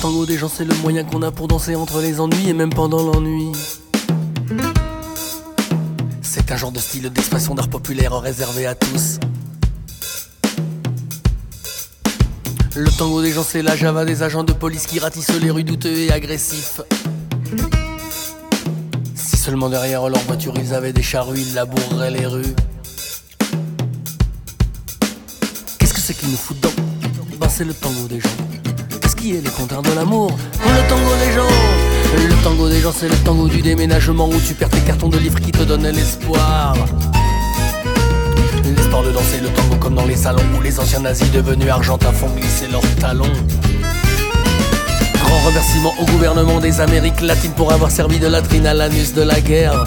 tango des gens, c'est le moyen qu'on a pour danser entre les ennuis et même pendant l'ennui. C'est un genre de style d'expression d'art populaire réservé à tous. Le tango des gens, c'est la java des agents de police qui ratissent les rues douteux et agressifs. Si seulement derrière leur voiture ils avaient des charrues, ils laboureraient les rues. Qu'est-ce que c'est qu'ils nous foutent dedans? Ben c'est le tango des gens. Qu'est-ce qui est les contraires de l'amour? Le tango des gens. Le tango des gens, c'est le tango du déménagement où tu perds tes cartons de livres qui te donnent l'espoir. L'espoir de danser le tango comme dans les salons où les anciens nazis devenus argentins font glisser leurs talons. Grand remerciement au gouvernement des Amériques latines pour avoir servi de latrine à l'anus de la guerre.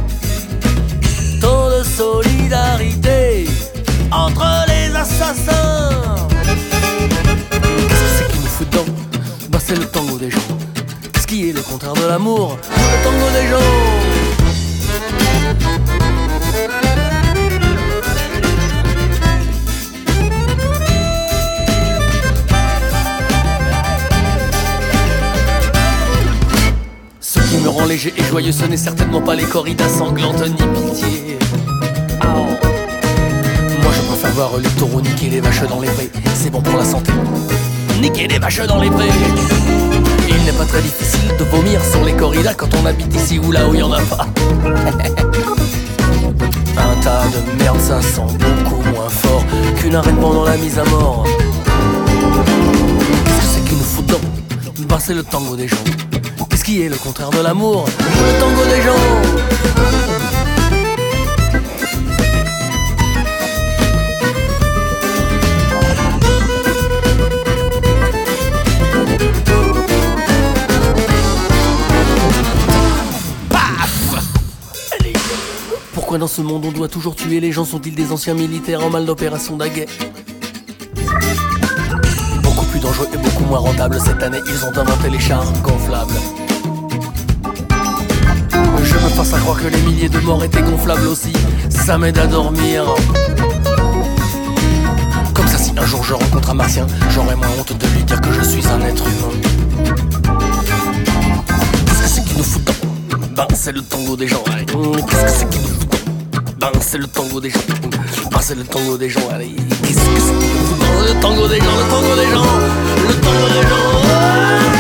Tant de solidarité entre les assassins. Qu'est-ce que c'est qui nous fout dedans? Bah c'est le tango des gens. Qu'est-ce qui est le contraire de l'amour? Le tango des gens. Ce qui me rend léger et joyeux, ce n'est certainement pas les corridas sanglantes ni pitié. Moi je préfère voir les taureaux niquer les vaches dans les prés. C'est bon pour la santé. Niquer les vaches dans les prés. Il n'est pas très difficile de vomir sur les corridas quand on habite ici ou là où il y en a pas. Un tas de merde, ça sent beaucoup moins fort qu'une arène pendant la mise à mort. Qu'est-ce que c'est qui nous fout dedans? Bah c'est le tango des gens. Qu'est-ce qui est le contraire de l'amour? Le tango des gens. Pourquoi dans ce monde on doit toujours tuer les gens? Sont-ils des anciens militaires en mal d'opération d'Aguet? Beaucoup plus dangereux et beaucoup moins rentables. Cette année ils ont inventé les chars gonflables. Je me force à croire que les milliers de morts étaient gonflables aussi. Ça m'aide à dormir. Comme ça si un jour je rencontre un martien, j'aurais moins honte de lui dire que je suis un être humain. Qu'est-ce que c'est qui nous fout dedans? Ben c'est le tango des gens. Qu'est-ce que c'est qui nous fout dedans? Ben c'est le tango des gens. Ben c'est le tango des gens. Allez, qu'est-ce que c'est qui nous fout dedans? Le tango des gens, le tango des gens, le tango des gens.